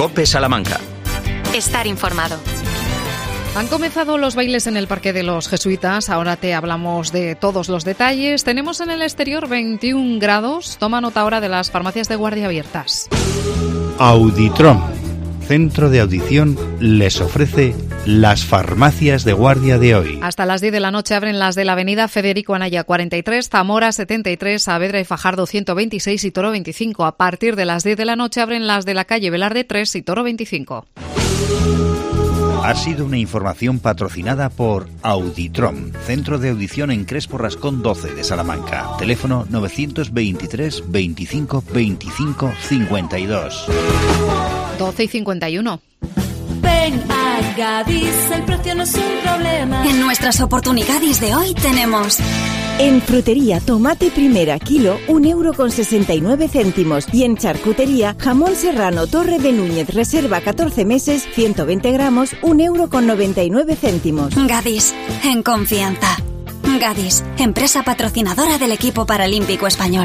COPE Salamanca. Estar informado. Han comenzado los bailes en el Parque de los Jesuitas. Ahora te hablamos de todos los detalles. Tenemos en el exterior 21 grados. Toma nota ahora de las farmacias de guardia abiertas. Auditrom, centro de audición, les ofrece las farmacias de guardia de hoy. Hasta las 10 de la noche abren las de la avenida Federico Anaya 43, Zamora 73, Saavedra y Fajardo 126 y Toro 25. A partir de las 10 de la noche abren las de la calle Velarde 3 y Toro 25. Ha sido una información patrocinada por Auditrom, centro de audición en Crespo Rascón 12 de Salamanca. Teléfono 923 25 25 52. 12 y 51. Ven a Gadis, el precio no es un problema. En nuestras oportunidades de hoy tenemos... En frutería, tomate primera kilo, 1,69 €. Y en charcutería, jamón serrano Torre de Núñez reserva 14 meses, 120 gramos, 1,99 €. Gadis, en confianza. Gadis, empresa patrocinadora del equipo paralímpico español.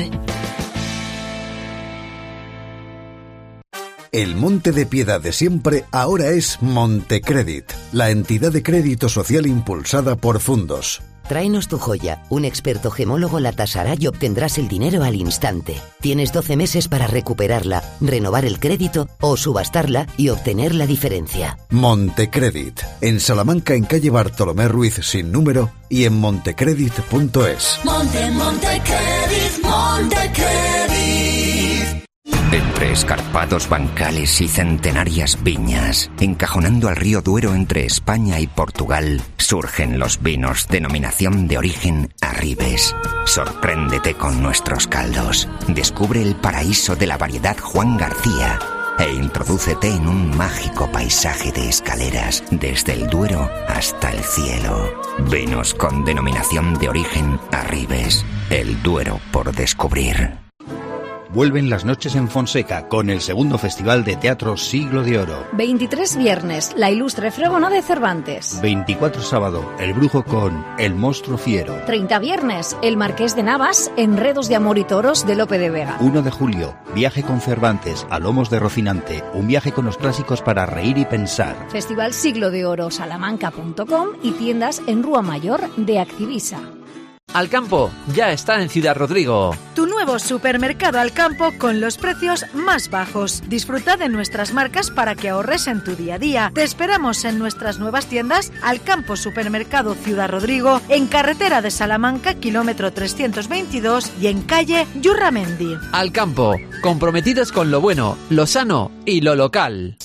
El Monte de Piedad de siempre ahora es Montecredit, la entidad de crédito social impulsada por Fundos. Tráenos tu joya. Un experto gemólogo la tasará y obtendrás el dinero al instante. Tienes 12 meses para recuperarla, renovar el crédito o subastarla y obtener la diferencia. Montecredit, en Salamanca en calle Bartolomé Ruiz sin número y en montecredit.es. Montecredit, Montecredit. Entre escarpados bancales y centenarias viñas, encajonando al río Duero entre España y Portugal, surgen los vinos denominación de origen Arribes. Sorpréndete con nuestros caldos. Descubre el paraíso de la variedad Juan García e introdúcete en un mágico paisaje de escaleras desde el Duero hasta el cielo. Vinos con denominación de origen Arribes. El Duero por descubrir. Vuelven las noches en Fonseca con el segundo Festival de Teatro Siglo de Oro. 23 viernes, La Ilustre Fregona de Cervantes. 24 sábado, El Brujo con El Monstruo Fiero. 30 viernes, El Marqués de Navas, Enredos de Amor y Toros de Lope de Vega. 1 de julio, Viaje con Cervantes a Lomos de Rocinante, un viaje con los clásicos para reír y pensar. Festival Siglo de Oro salamanca.com y tiendas en Rúa Mayor de Activisa. Alcampo ya está en Ciudad Rodrigo. Tu nuevo supermercado Alcampo con los precios más bajos. Disfruta de nuestras marcas para que ahorres en tu día a día. Te esperamos en nuestras nuevas tiendas Alcampo Supermercado Ciudad Rodrigo, en carretera de Salamanca, kilómetro 322 y en calle Yurramendi. Alcampo, comprometidos con lo bueno, lo sano y lo local.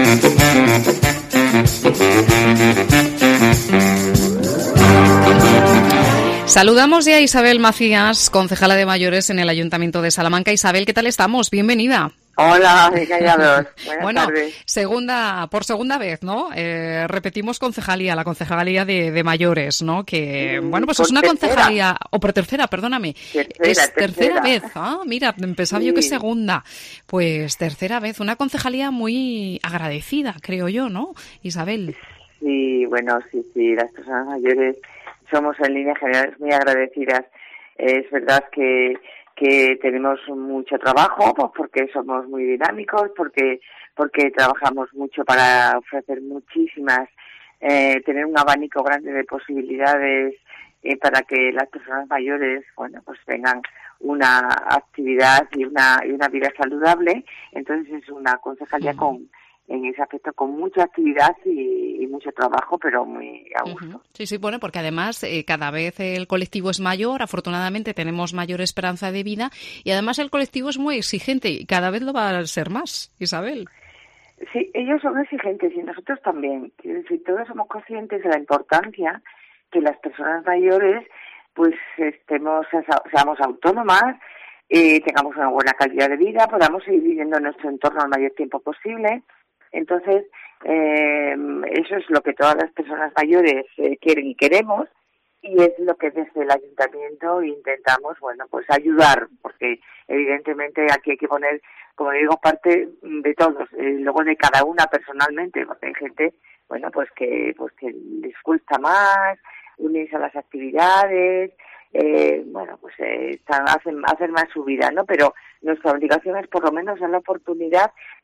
Saludamos ya a Isabel Macías, concejala de mayores en el Ayuntamiento de Salamanca. Isabel, ¿qué tal estamos? Bienvenida. Hola, callados. Bueno, tardes. por segunda vez, ¿no? Repetimos concejalía, la concejalía de mayores, ¿no? Que, bueno, pues es una tercera. concejalía, o por tercera, perdóname. Tercera vez. Ah, mira, pensaba yo que segunda. Pues tercera vez, una concejalía muy agradecida, creo yo, ¿no, Isabel? Sí, bueno, sí, las personas mayores somos en líneas generales muy agradecidas. Es verdad que tenemos mucho trabajo, pues porque somos muy dinámicos, porque trabajamos mucho para ofrecer muchísimas, tener un abanico grande de posibilidades para que las personas mayores, bueno, pues tengan una actividad y una vida saludable. Entonces es una concejalía en ese aspecto con mucha actividad y mucho trabajo, pero muy a gusto. Sí, bueno, porque además cada vez el colectivo es mayor, afortunadamente tenemos mayor esperanza de vida y además el colectivo es muy exigente y cada vez lo va a ser más, Isabel. Sí, ellos son exigentes y nosotros también. Quiero decir, todos somos conscientes de la importancia que las personas mayores pues seamos autónomas, tengamos una buena calidad de vida, podamos seguir viviendo en nuestro entorno al mayor tiempo posible. Entonces, eso es lo que todas las personas mayores quieren y queremos, y es lo que desde el ayuntamiento intentamos, bueno, pues ayudar, porque evidentemente aquí hay que poner, como digo, parte de todos, luego de cada una personalmente, porque hay gente, bueno, pues que les cuesta más unirse a las actividades, bueno, pues hacen más su vida, ¿no? Pero nuestra obligación es por lo menos dar la oportunidad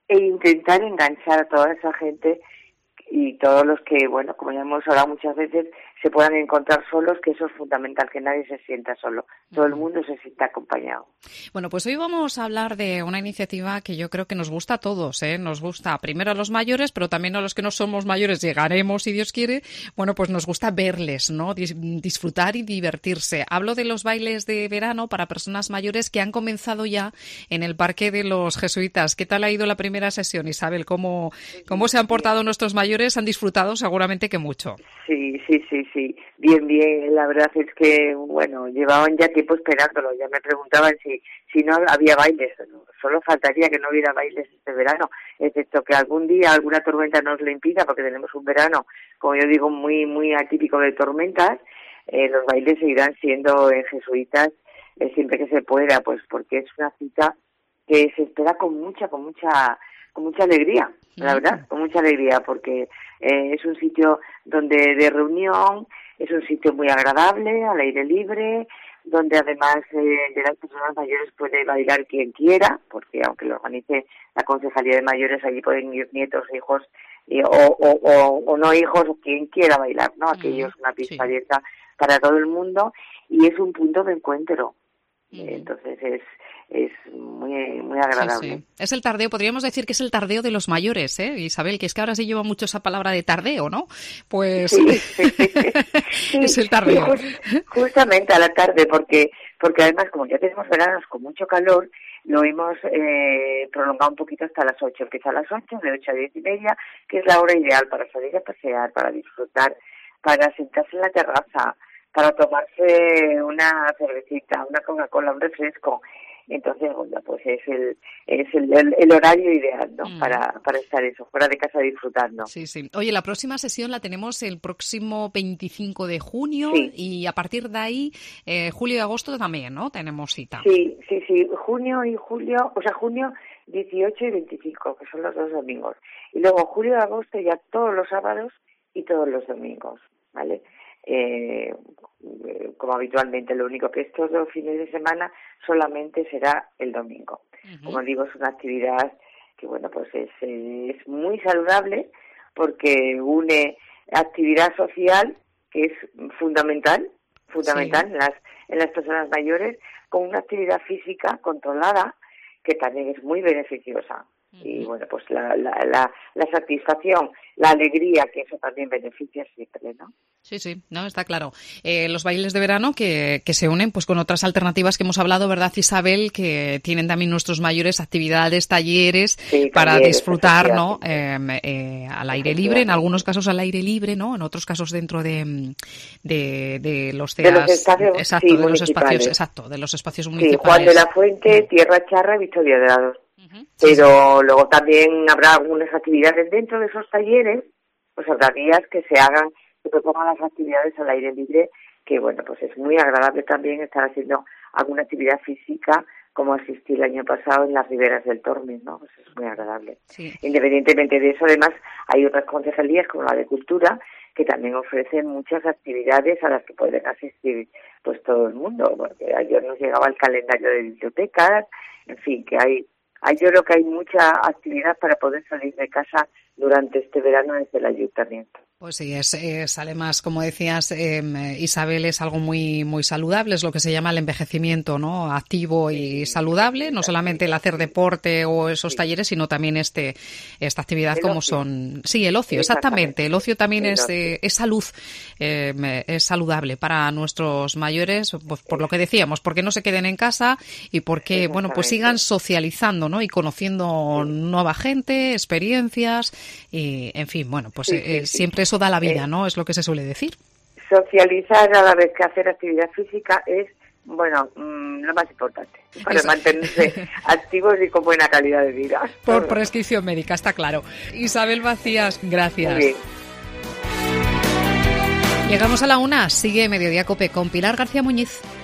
e intentar enganchar a toda esa gente y todos los que, bueno, como ya hemos hablado muchas veces, se puedan encontrar solos, que eso es fundamental, que nadie se sienta solo, todo el mundo se sienta acompañado. Bueno, pues hoy vamos a hablar de una iniciativa que yo creo que nos gusta a todos, ¿eh? Nos gusta primero a los mayores, pero también a los que no somos mayores llegaremos, si Dios quiere. Bueno, pues nos gusta verles, ¿no? Disfrutar y divertirse. Hablo de los bailes de verano para personas mayores que han comenzado ya en el Parque de los Jesuitas. ¿Qué tal ha ido la primera sesión, Isabel? ¿Cómo se han portado nuestros mayores? ¿Han disfrutado? Seguramente que mucho. Sí. Bien. La verdad es que, bueno, llevaban ya tiempo esperándolo. Ya me preguntaban si no había bailes. Solo faltaría que no hubiera bailes este verano, excepto que algún día alguna tormenta nos lo impida, porque tenemos un verano, como yo digo, muy, muy atípico de tormentas. Los bailes seguirán siendo en Jesuitas siempre que se pueda, pues porque es una cita que se espera con mucha alegría, la verdad, con mucha alegría, porque es un sitio donde de reunión, es un sitio muy agradable, al aire libre, donde además de las personas mayores puede bailar quien quiera, porque aunque lo organice la Concejalía de Mayores, allí pueden ir nietos, hijos, o no hijos, o quien quiera bailar, ¿no? Aquello es una pista abierta para todo el mundo y es un punto de encuentro. Entonces es muy agradable. Sí. Es el tardeo, podríamos decir que es el tardeo de los mayores, ¿eh? Isabel, que es que ahora se lleva mucho esa palabra de tardeo, ¿no? Pues sí. Es el tardeo. Sí, justamente a la tarde, porque además como ya tenemos veranos con mucho calor, lo hemos prolongado un poquito hasta las 8. Empieza a las 8, de 8 a 10:30, que es la hora ideal para salir a pasear, para disfrutar, para sentarse en la terraza, para tomarse una cervecita, una Coca-Cola, un refresco. Entonces, bueno, pues es el horario ideal, ¿no? Para estar eso, fuera de casa disfrutando. Sí. Oye, la próxima sesión la tenemos el próximo 25 de junio y a partir de ahí, julio y agosto también, ¿no? Tenemos cita. Sí. Junio y julio, o sea, junio 18 y 25, que son los 2 domingos. Y luego julio y agosto ya todos los sábados y todos los domingos, ¿vale? Como habitualmente, lo único que estos 2 fines de semana solamente será el domingo. Como digo, es una actividad que, bueno, pues es muy saludable porque une actividad social, que es fundamental en las personas mayores, con una actividad física controlada, que también es muy beneficiosa. Y bueno, pues la satisfacción, la alegría, que eso también beneficia siempre, ¿no? Sí, no, está claro. Los bailes de verano que se unen pues con otras alternativas que hemos hablado, ¿verdad, Isabel? Que tienen también nuestros mayores actividades, talleres para disfrutar, ¿no? Al aire libre, en algunos casos al aire libre, ¿no? En otros casos dentro de los de los espacios, exacto, de los espacios, exacto, de los espacios municipales. Sí, Juan de la Fuente, Tierra Charra, Victoria de la Dos. Pero luego también habrá algunas actividades dentro de esos talleres, pues habrá días que se propongan las actividades al aire libre, que bueno, pues es muy agradable también estar haciendo alguna actividad física, como asistí el año pasado en las riberas del Tormes, ¿no? Pues es muy agradable. Sí. Independientemente de eso, además, hay otras concejalías como la de Cultura, que también ofrecen muchas actividades a las que pueden asistir pues todo el mundo, porque ayer nos llegaba el calendario de bibliotecas, en fin, que yo creo que hay mucha actividad para poder salir de casa durante este verano desde el ayuntamiento. Pues sí, es además, como decías, Isabel, es algo muy muy saludable, es lo que se llama el envejecimiento, ¿no? Activo y saludable, no solamente el hacer deporte o esos talleres, sino también esta actividad como son... Sí, el ocio, exactamente. El ocio también es salud, es saludable para nuestros mayores, pues por lo que decíamos, porque no se queden en casa y porque, bueno, pues sigan socializando, ¿no? Y conociendo nueva gente, experiencias y, en fin, bueno, pues siempre eso da la vida, ¿no? Es lo que se suele decir. Socializar a la vez que hacer actividad física es, bueno, lo más importante para mantenerse activos y con buena calidad de vida. Por prescripción médica, está claro. Isabel Macías, gracias. Muy bien. Llegamos a la 1, sigue Mediodía Cope con Pilar García Muñiz.